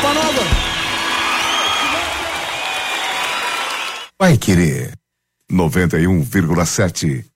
roupa nova. Vai querer 91,7.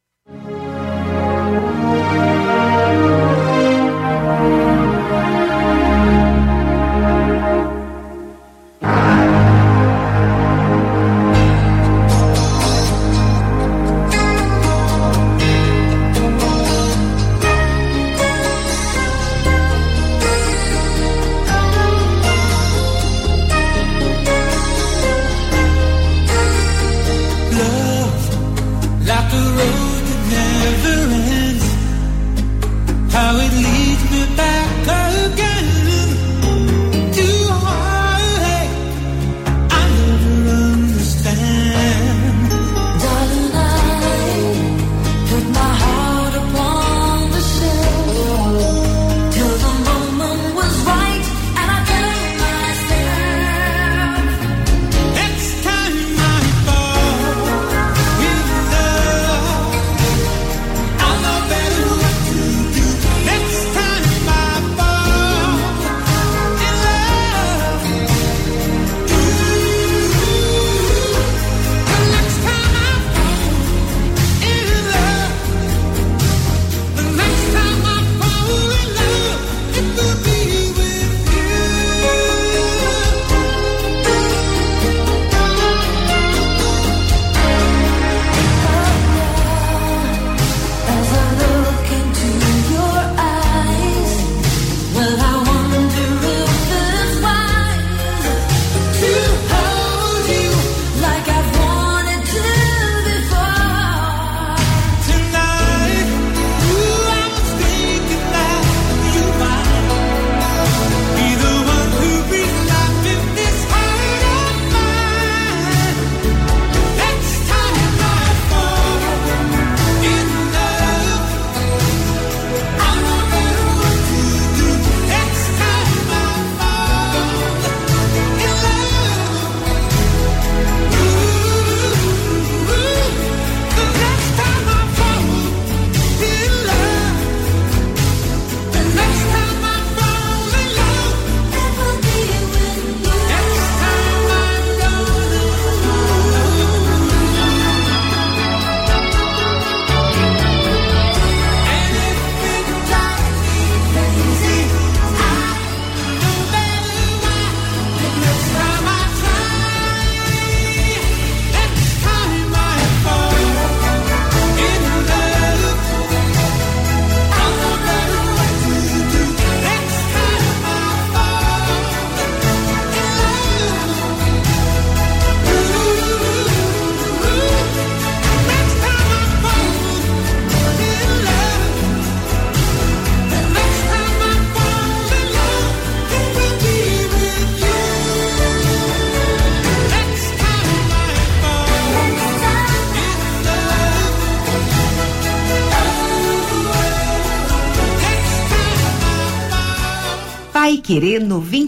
Querer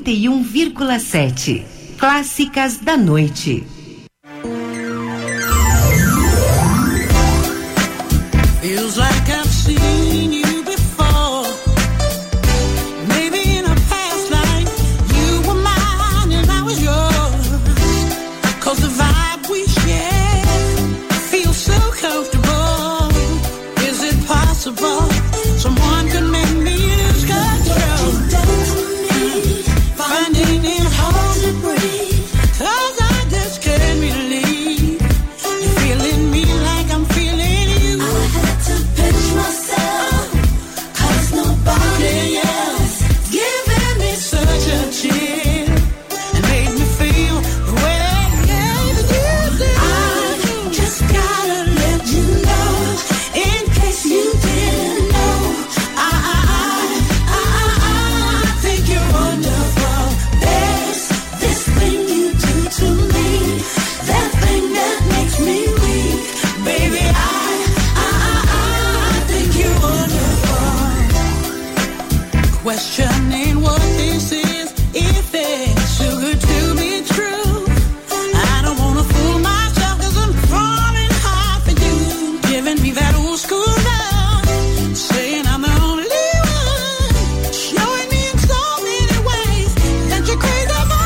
91,7. Clássicas da noite. Feels like I've seen you before. Maybe in a past life you were mine and I was yours. 'Cause the vibe we share feels so comfortable. Is it possible someone could make me lose control? Finding it hard to breathe, 'cause I just can't believe you're feeling me like I'm feeling you. I had to pinch myself, 'cause nobody else giving me such a chill and made me feel the way you did. I just gotta let you know, in case you didn't know, I think you're wonderful. This thing you do to me, that thing that makes me weak, baby, I think you're wonderful. Questioning what this is, if it's too good to be true. I don't wanna fool myself, 'cause I'm falling hard for you, giving me that old school love, saying I'm the only one, showing me in so many ways that you're crazy about.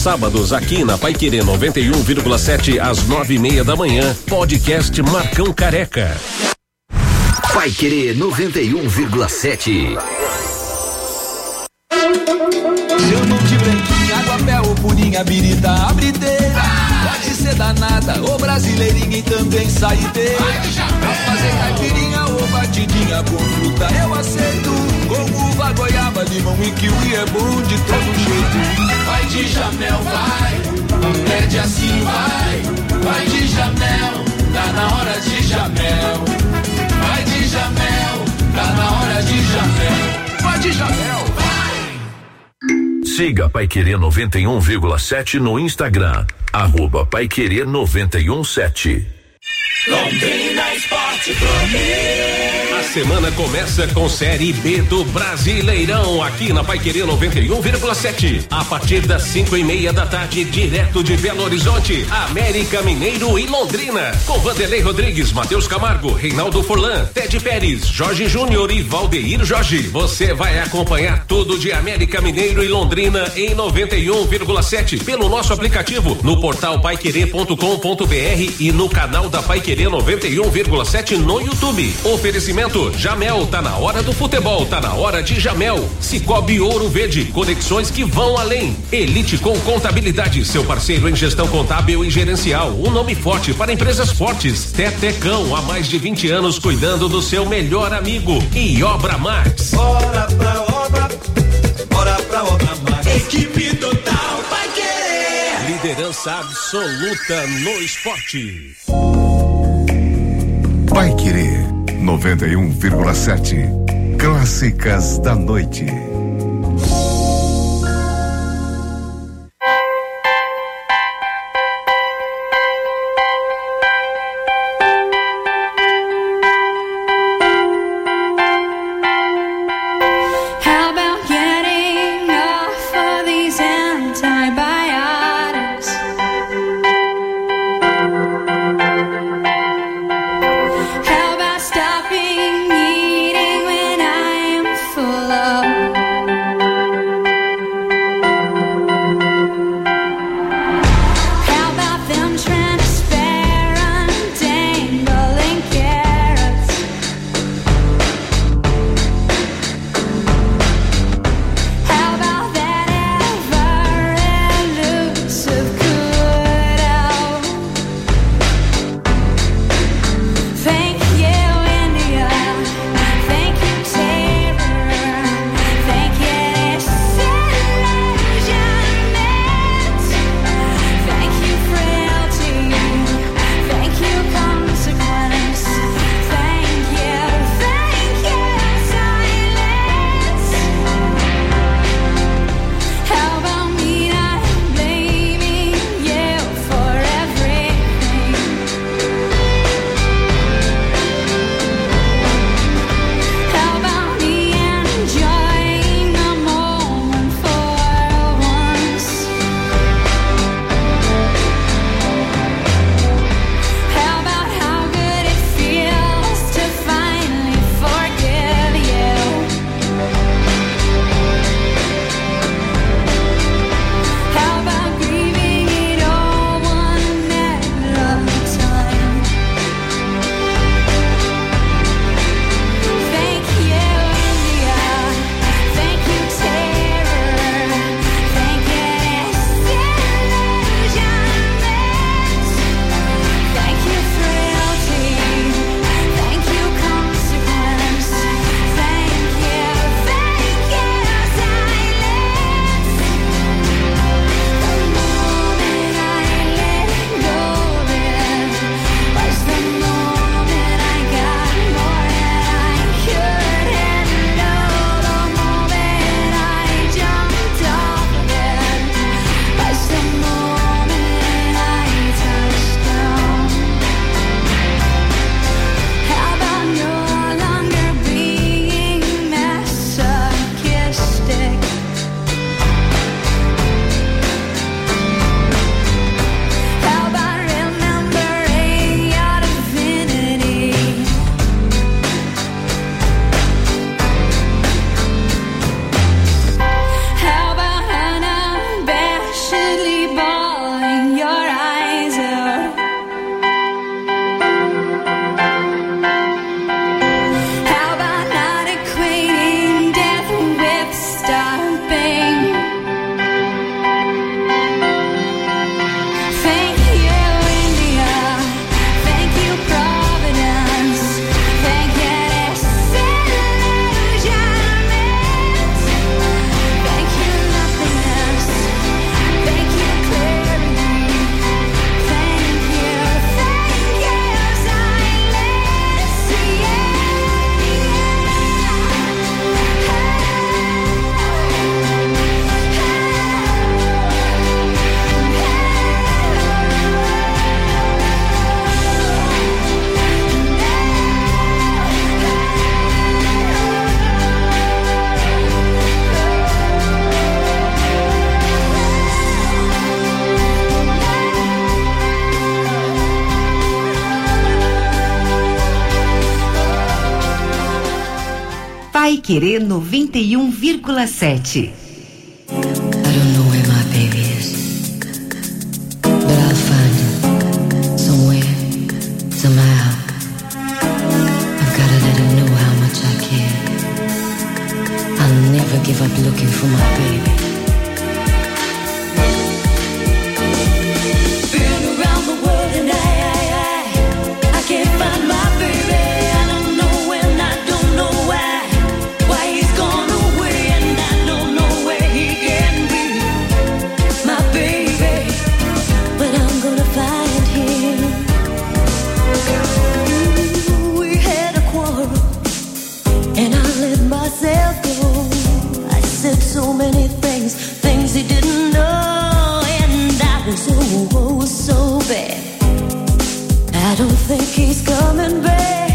sábados aqui na Paiquerê 91,7 às 9:30 da manhã. Podcast Marcão Careca. Paiquerê 91,7. Chamam de branquinha, água, mel ou purinha, birita, abrideira. Pode ser danada ou brasileirinha e também saideira. Pra fazer caipirinha ou batidinha com fruta eu aceito. Com uva, goiaba, limão e kiwi é bom de todo jeito. Vai de Jamel, vai, pede assim, vai de Jamel, tá na hora de Jamel. Vai de Jamel, tá na hora de Jamel. Vai de Jamel, vai. Siga Paiquerê 91,7 no Instagram, @Paiquerê 91,7. Londrina Esporte Clube. A semana começa com Série B do Brasileirão, aqui na Paiquerê 91,7. A partir das 5:30 da tarde, direto de Belo Horizonte, América Mineiro e Londrina. Com Vanderlei Rodrigues, Matheus Camargo, Reinaldo Forlan, Ted Pérez, Jorge Júnior e Valdeir Jorge. Você vai acompanhar tudo de América Mineiro e Londrina em 91,7 pelo nosso aplicativo, no portal paiquerê.com.br e no canal da Paiquerê 91,7 no YouTube. Oferecimento Jamel, tá na hora do futebol, tá na hora de Jamel. Cicobi Ouro Verde, conexões que vão além. Elite com Contabilidade, seu parceiro em gestão contábil e gerencial. Um nome forte para empresas fortes. Tetecão, há mais de 20 anos cuidando do seu melhor amigo. E Obra Max. Bora pra obra, bora pra Obra Max. Equipe total vai querer. Liderança absoluta no esporte. Paiquerê 91,7. Clássicas da noite. How about stopping eating when I am full of Pai Querer 91,7. I don't know where my baby is, but I'll find him somewhere, somehow. I've gotta let him know how much I care. I'll never give up looking for my baby. Been around the world and I can't find my baby. I don't know when, I don't know why he's gone away, and I don't know where he can be, my baby, but I'm gonna find him. Ooh, we had a quarrel and I let myself go. I said so many things he didn't know, and I was so bad. I don't think he's coming back.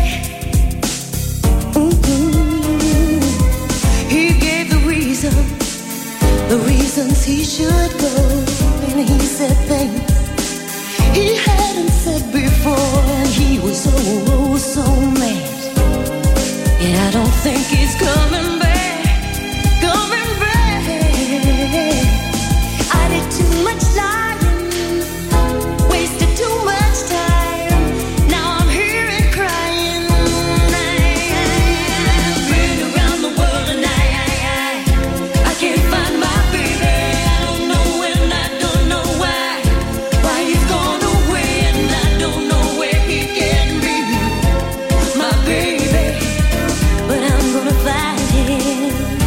He gave the reasons he should go, and he said things he hadn't said before, and he was so mad. And I don't think he's coming back. I did too much lying, wasted too much time. Now I'm here and crying. I've been around the world and I can't find my baby. I don't know when, I don't know why he's gone away, and I don't know where he can be, my baby, but I'm gonna find him.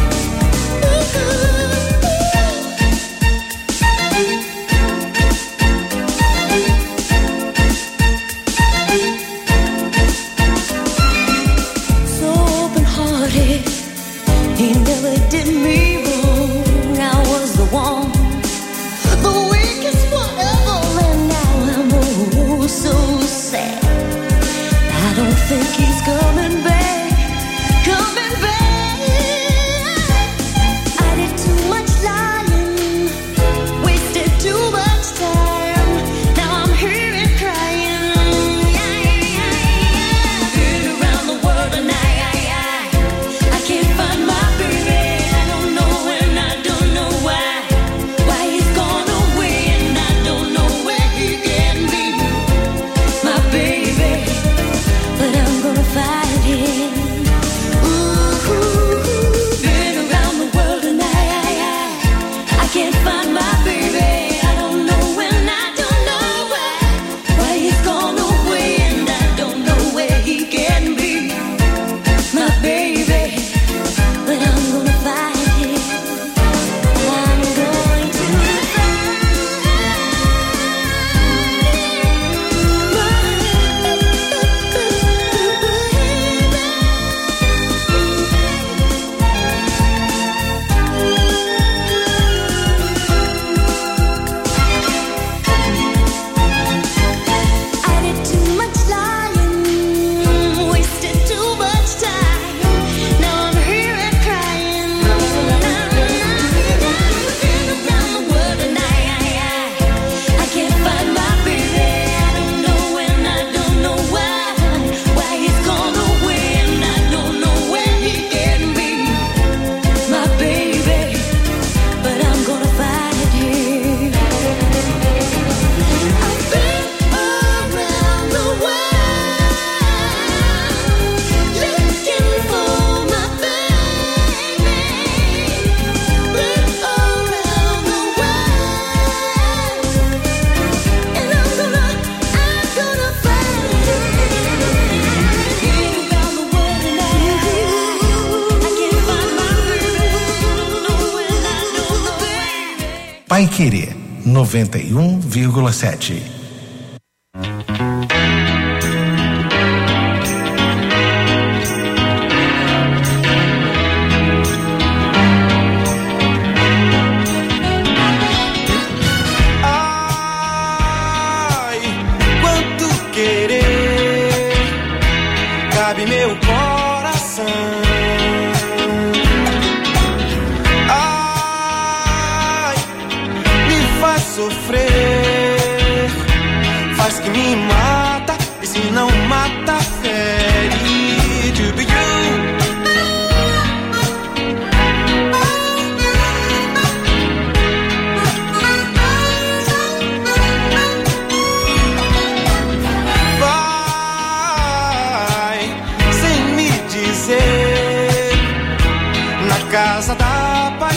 So open-hearted, he never did me wrong. I was the one, the weakest one ever, and now I'm so sad. I don't think he's coming back. I did too much lying, wasted too much time. Now I'm here and crying. Been around the world and I can't find my baby. I don't know when, I don't know why he's gone away, and I don't know where he can be, my baby, but I'm gonna find him. Been around the world and I can't find my baby. I don't know when, I don't know why he's gone away, and I don't know where he can be, my baby, but I'm gonna find him. I'm going to I did too much lying, wasted too much time. Now I'm here and crying. Been around the world and I can't find my baby. I don't know when, I don't know why he's gone away, and I don't know where he can be, my baby, but I'm gonna find him. I've been around the world looking for my baby. Been around the world, and I'm gonna find him. Been around the world and I can't find my baby. I don't know when, I don't know where. Pai Querer 91,7. Ai, quanto querer cabe meu coração. Ai, me faz sofrer, faz que me mata, e se não mata, fere. To be you,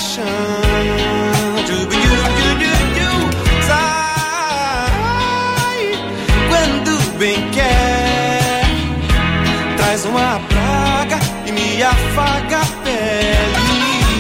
paixão. Sai quando bem quer, traz uma praga e me afaga a pele.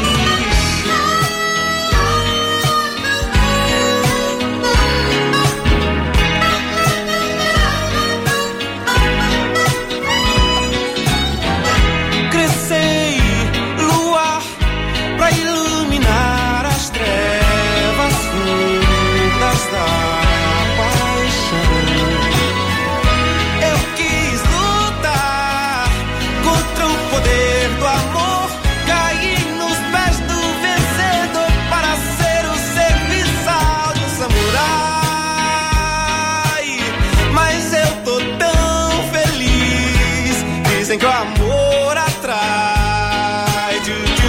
Que o amor atrai.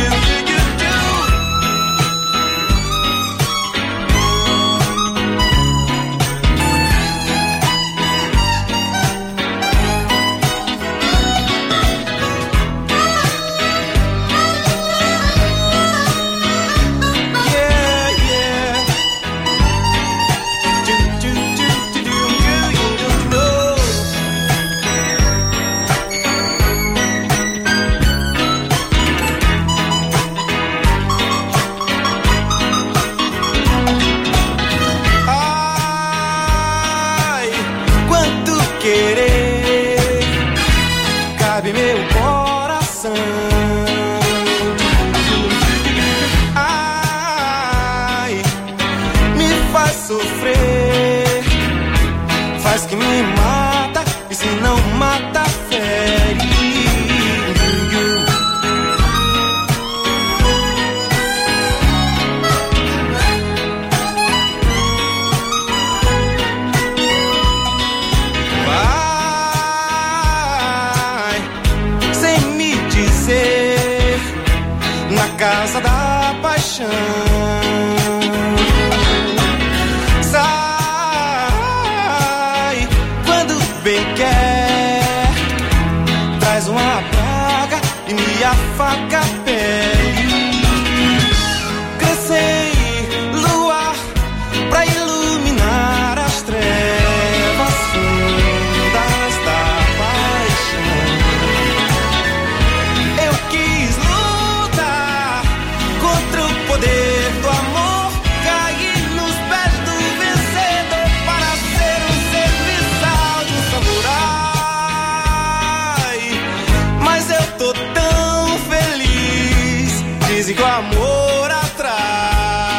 Que me mata, e se não mata, fere. Vai sem me dizer, na casa da paixão. Quer, traz uma praga e me afaga a pele. Crescei, luar, pra iluminar as trevas fundas da paixão. Eu quis lutar contra o poder do amor, cair nos pés do vencedor para ser um serviçal de um samurai. Mas eu tô tão feliz, dizem que o amor atrai.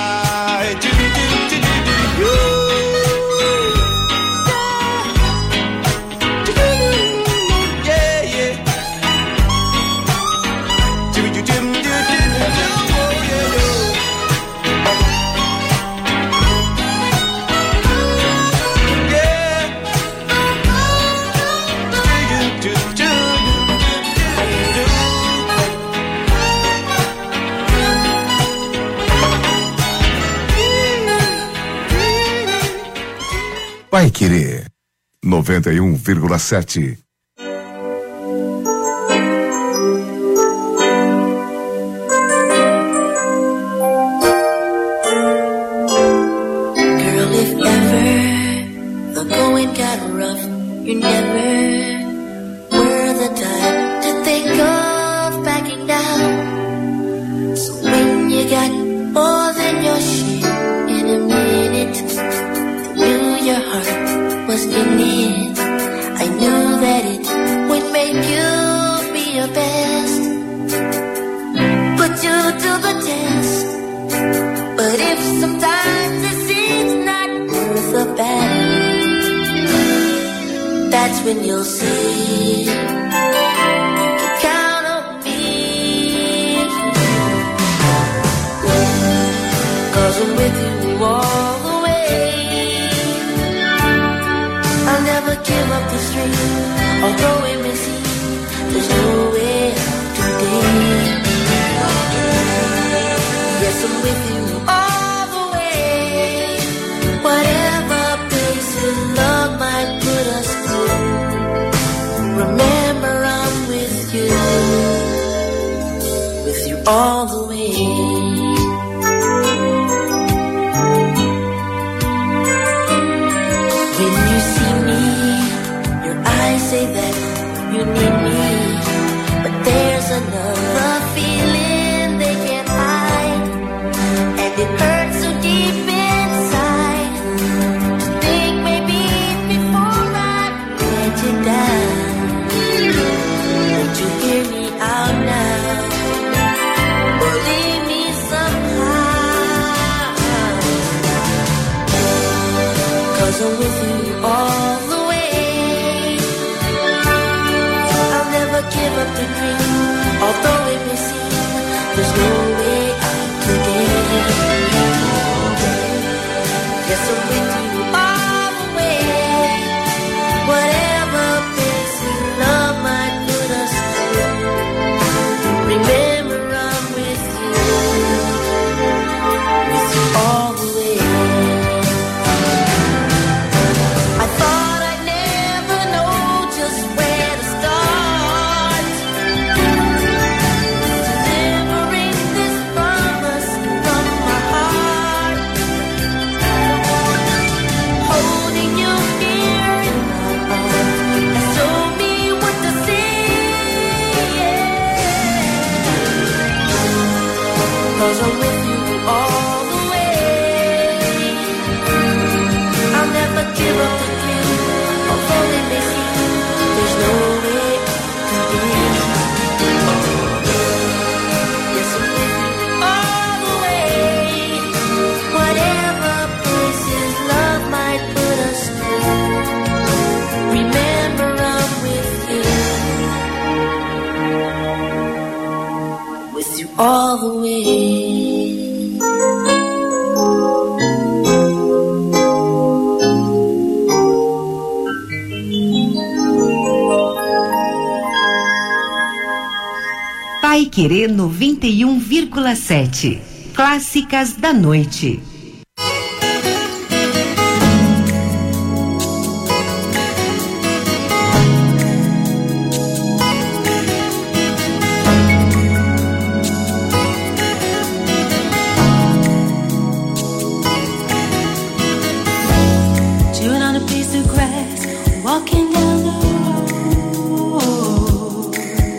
Vai Querer 91,7. Girl, if ever the going got rough, you never were the type to think of backing down. So when you got more than your share in a minute, your heart was in it. I knew that it would make you be your best, put you to the test. But if sometimes it seems not worth the battle, that's when you'll see you can count on me. 'Cause I'm with you all the way. I'll never give up the street, although it may seem there's no way out today. Yes, I'm with you all the way. Whatever places love might put us through, remember I'm with you all the way. When you see me, your eyes say that you need me, but there's another feeling they can't hide, and it hurts so deep inside to think maybe before I let you down. Won't you hear me out now? Believe me somehow, 'cause I'm with you all the way. I'll never give up the dream, although it may seem there's no way out today. Yes, I'm with you all the way. Whatever places love might put us through, remember I'm with you all the way. I thought I'd never know just where to start, delivering this promise from my heart, holding you here in my arms has told me what to see, yeah. 'Cause I'm with you all the way. I'll never give up the dream, although it may seem there's no way today. Yes, I'm with you all the way. Whatever places love might put us through, remember I'm with you all the way. Paiquerê 91,7. Clássicas da noite. Chewing on a piece of grass, walking down the road.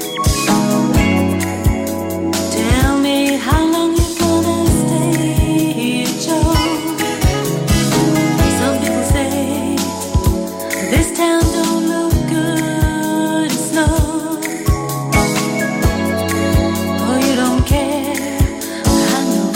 Tell me how long you're gonna stay here, Joe. Some people say this town don't look good in snow. Oh, you don't care, I know.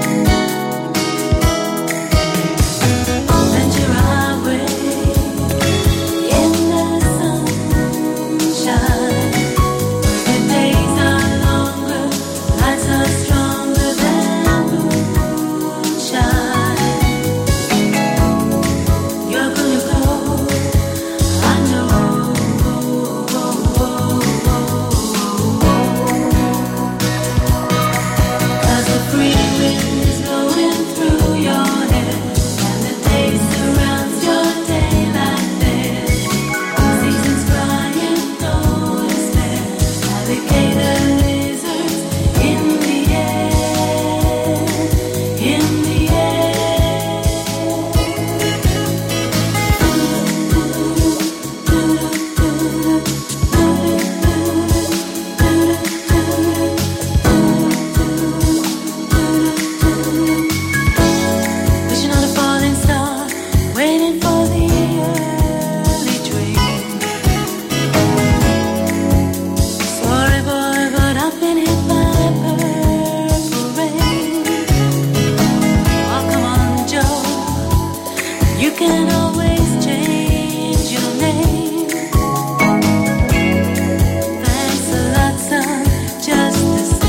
Venture highway in the sunshine. The days are longer, lights are stronger than moonshine. You're gonna go, I know. 'Cause the free wind is blowing through your hair, and the day surrounds your daylight there. Seasons crying, no despair. Navigator lizards in the air, in the Wishing on a falling star, waiting for the early train. Sorry boy, but I've been hit by purple rain. Oh, come on, Joe, you can always change your name. Thanks a lot, son, just the same.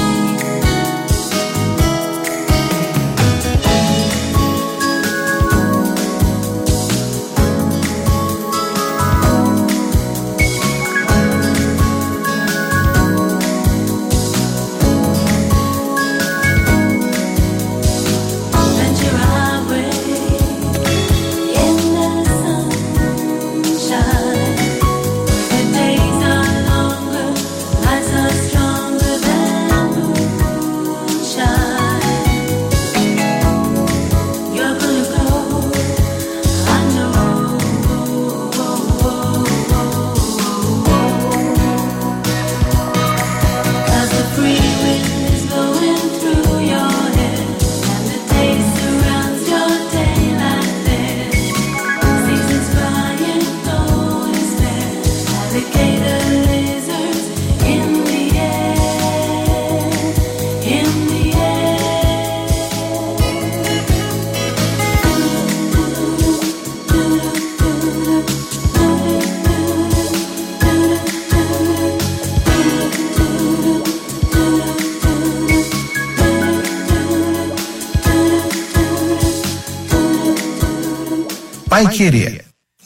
Paiquerê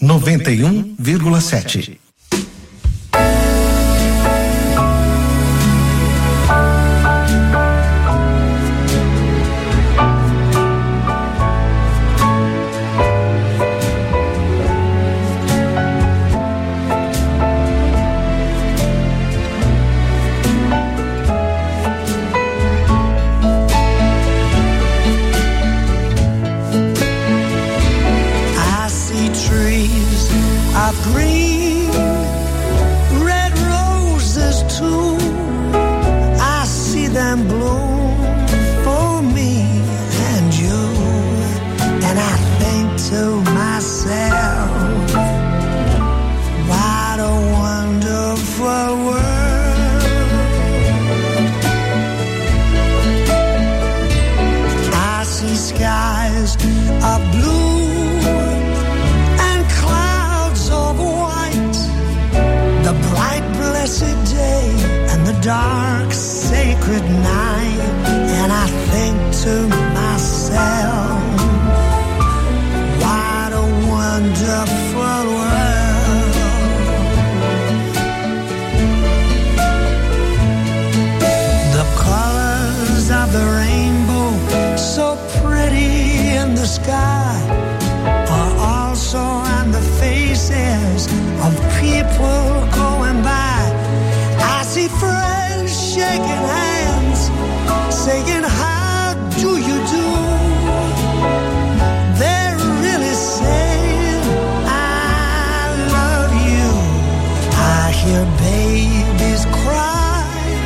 91,7. Green, red roses too. I see them bloom for me and you. And I think to myself, what a wonderful world. I see skies of blue, the bright blessed day and the dark sacred night. And I think to myself, what a wonderful world. The colors of the rainbow, so pretty in the sky, are also on the faces of people going by. I see friends shaking hands, saying, how do you do? They're really saying, I love you. I hear babies cry,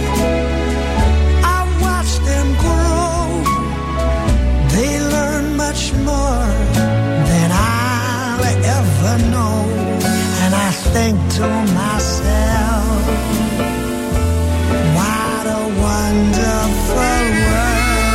I watch them grow. They learn much more than I'll ever know. And I think to myself, what a wonderful world.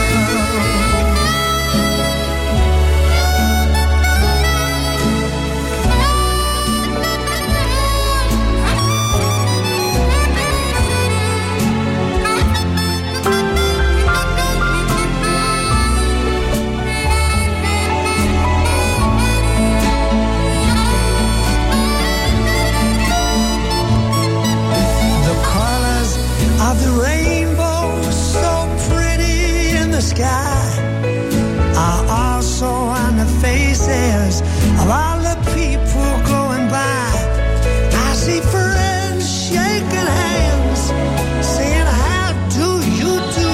Of the rainbow, so pretty in the sky, are also on the faces of all the people going by. I see friends shaking hands, saying, how do you do?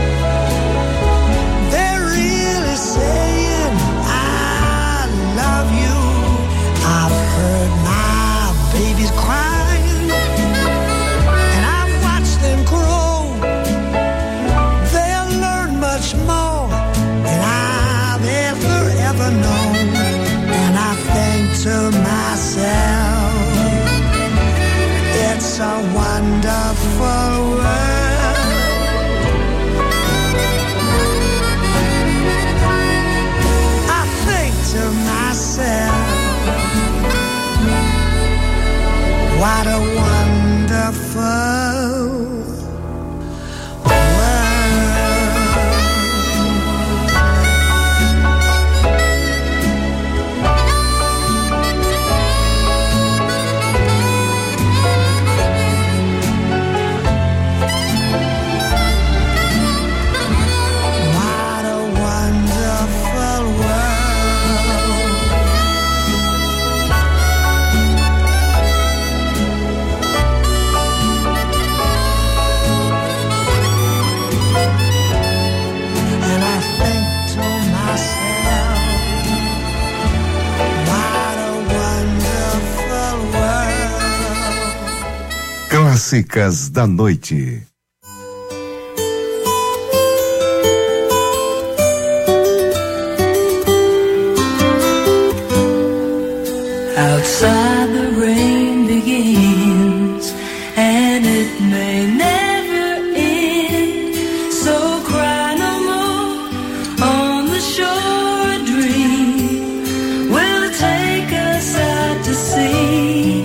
They're really saying, I love you. I've heard my babies cry, more than I've ever known. And I think to myself, it's a wonderful world. I think to myself, what a wonderful Clássicas da Noite. Outside the rain begins and it may never end, so cry no more on the shore. A dream will take us out to sea.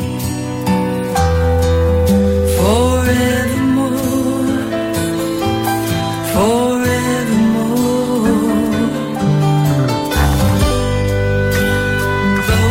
Forevermore.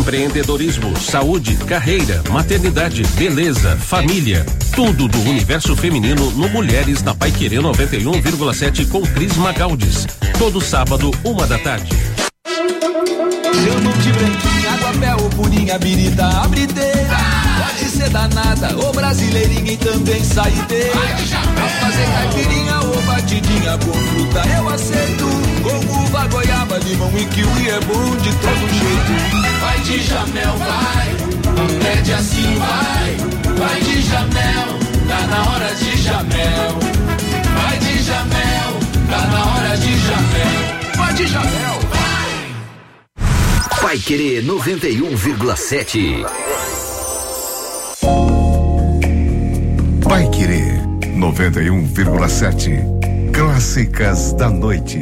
empreendedorismo, saúde, carreira, maternidade, beleza, família. Tudo do universo feminino no Mulheres na Paiquerê 91,7 com Cris Magaldes. Todo sábado, 1h. Chamam de branquinha, aguapé ou purinha, birita, abriteira. Pode ser danada, ou brasileirinha e também saideira. Pra fazer caipirinha ou batidinha com fruta eu aceito. Com uva, goiaba, limão e kiwi é bom de todo jeito. Vai de Jamel, vai, pede assim, vai de Jamel, tá na hora de Jamel. Vai de Jamel, tá na hora de Jamel. Vai de Jamel, vai. Paiquerê 91,7. Paiquerê 91,7. Clássicas da noite.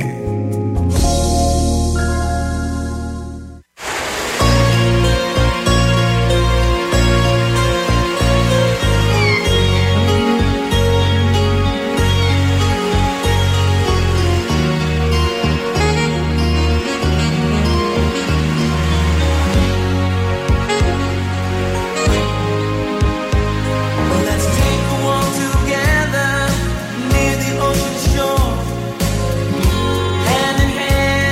Together near the ocean shore, hand in hand.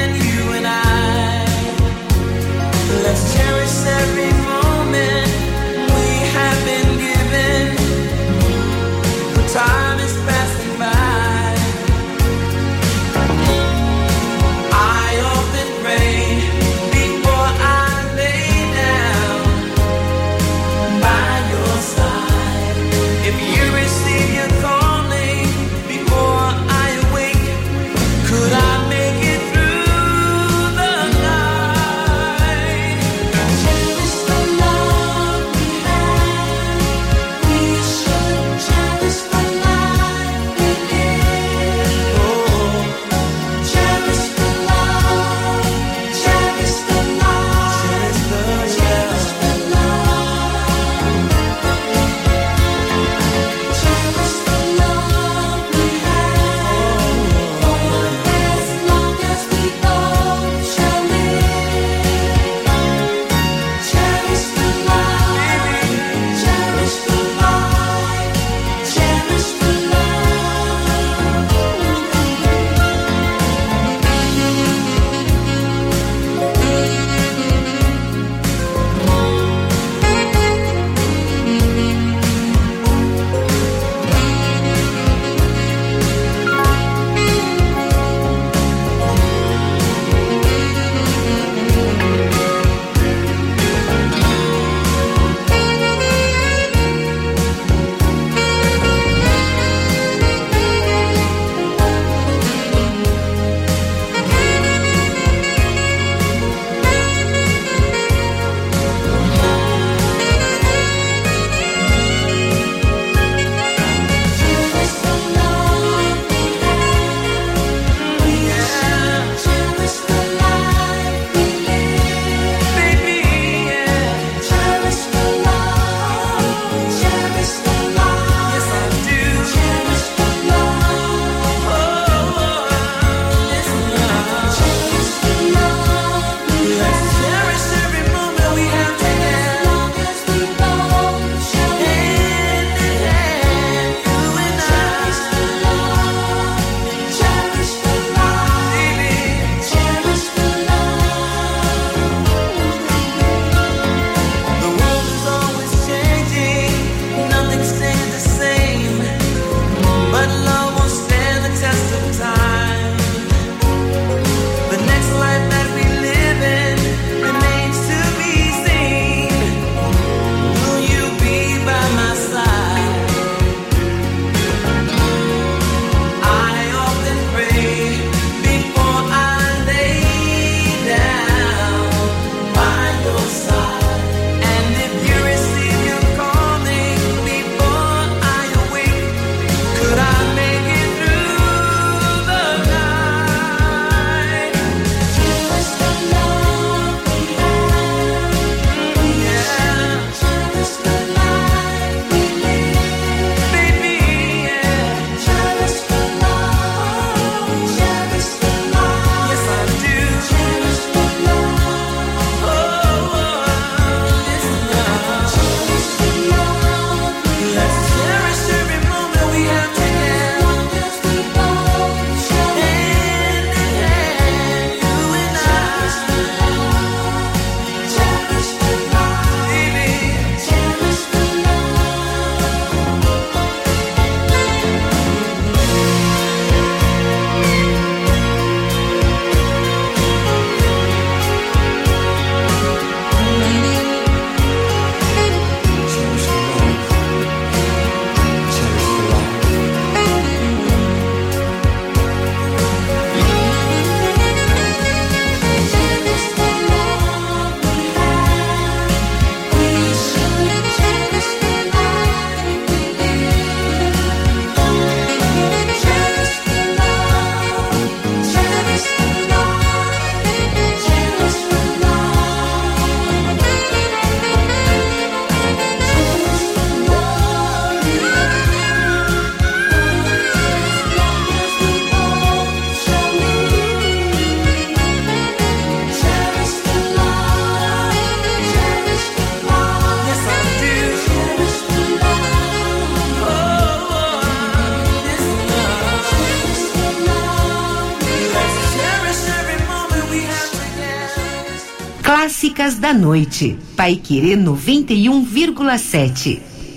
Clássicas da Noite. Paiquerê 91,7.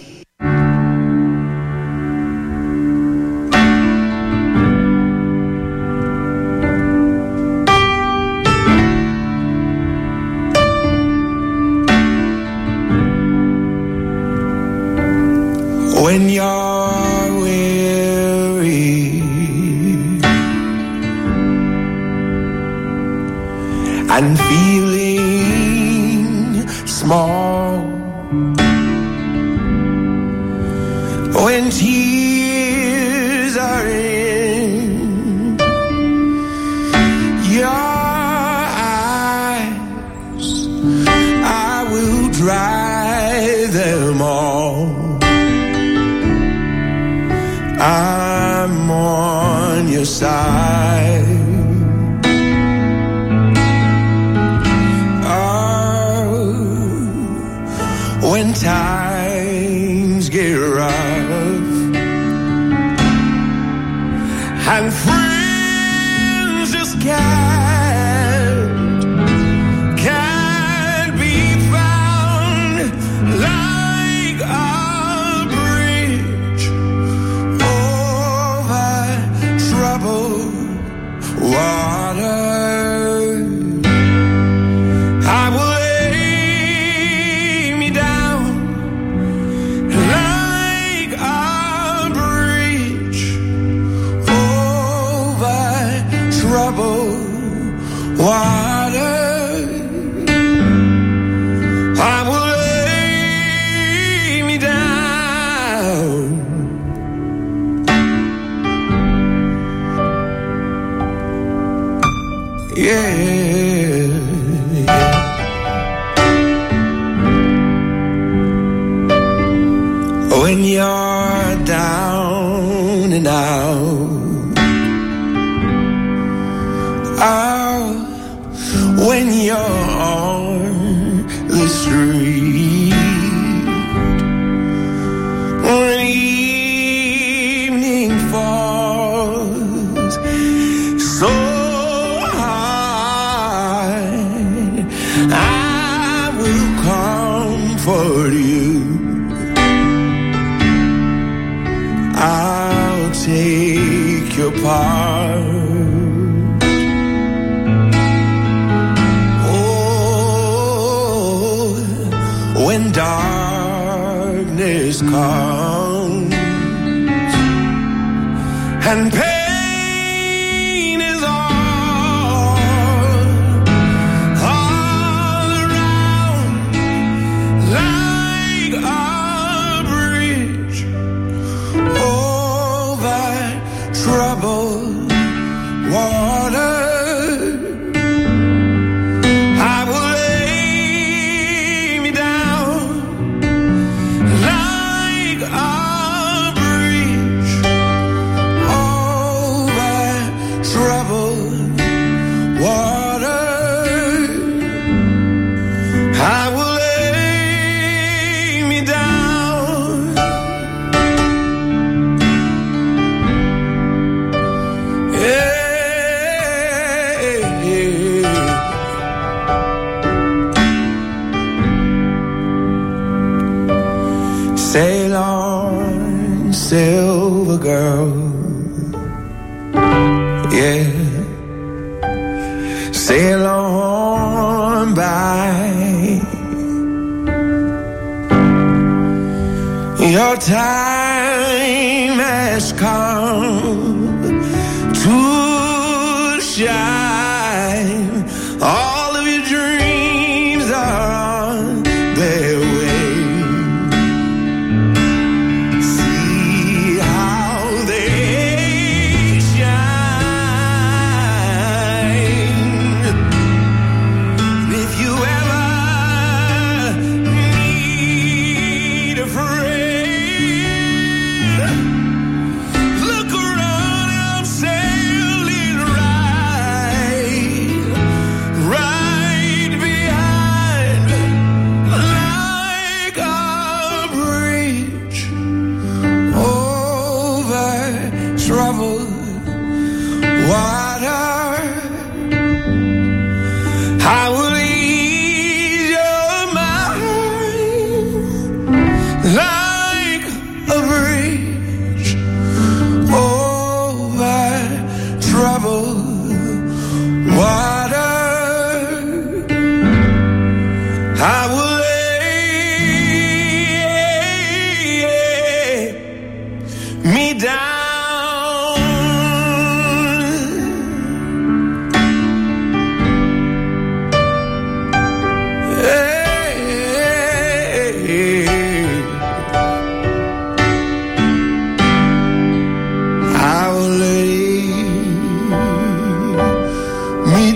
When you're weary and feeling small, when tears are in your eyes, I will dry them all. I'm on your side. Oh, when times get rough and friends just can't be found, like a bridge troubled water, I will lay me down like a bridge over troubled water. I will lay me down. Yeah. When you're down and out, oh, when you're on the street, when evening falls so I will comfort you. I'll take your part. Oh, when darkness comes and pain is troubled water, I will lay me down like a bridge over troubled water. I will lay me down. Sail on, silver girl, yeah. Sail on by. Your time has come to shine. All of your dreams are on their way. I will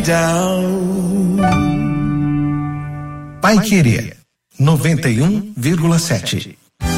down. Paiquerê 91,7.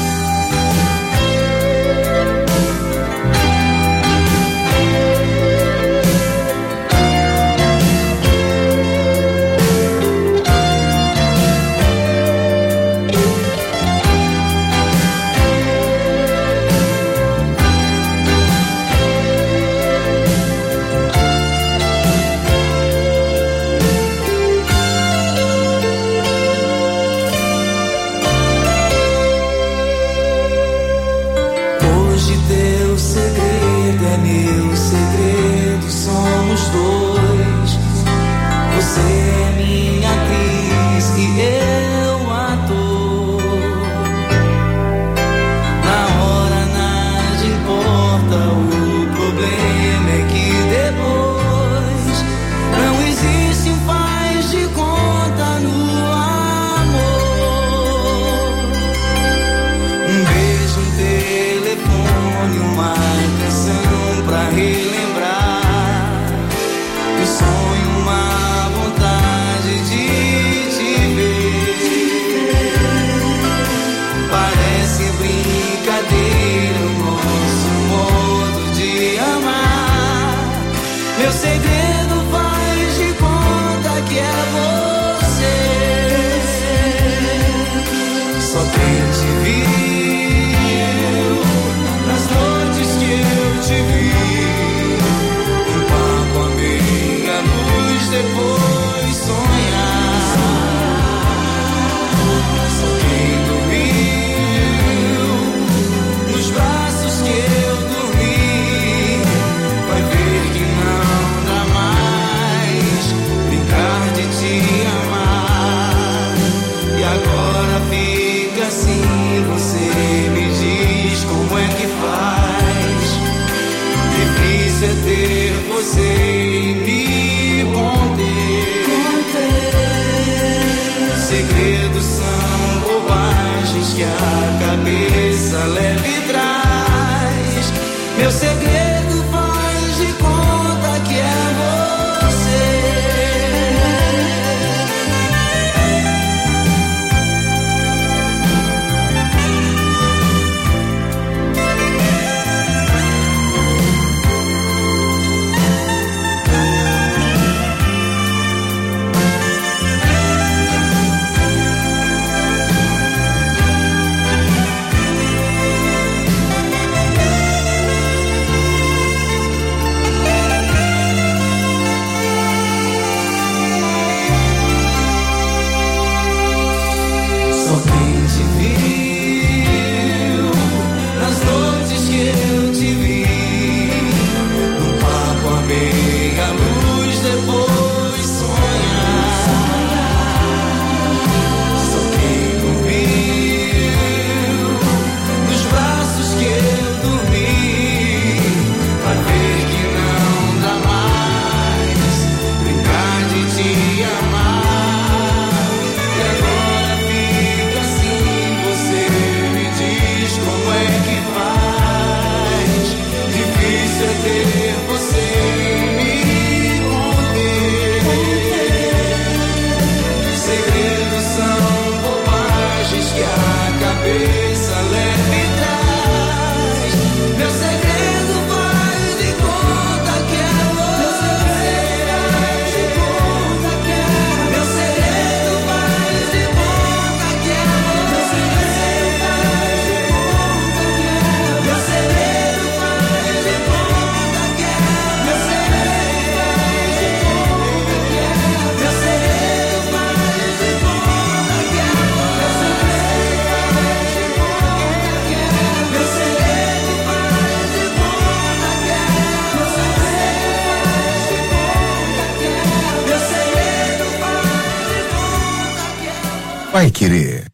Paiquerê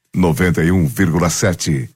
91,7.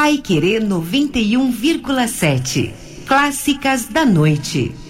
Paiquerê 91,7. Clássicas da noite.